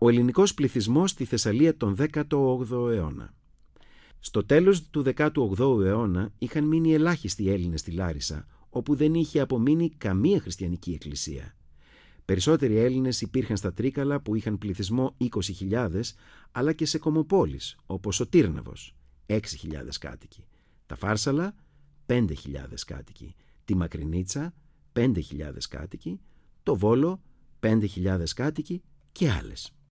Ο ελληνικός πληθυσμός στη Θεσσαλία τον 18ο αιώνα. Στο τέλος του 18ου αιώνα είχαν μείνει ελάχιστοι Έλληνες στη Λάρισα, όπου δεν είχε απομείνει καμία χριστιανική εκκλησία. Περισσότεροι Έλληνες υπήρχαν στα Τρίκαλα που είχαν πληθυσμό 20.000, αλλά και σε κομοπόλεις όπως ο Τύρναβος, 6.000 κάτοικοι, τα Φάρσαλα, 5.000 κάτοικοι, τη Μακρινίτσα, 5.000 κάτοικοι, το Βόλο, 5.000 κάτοικοι και άλλες.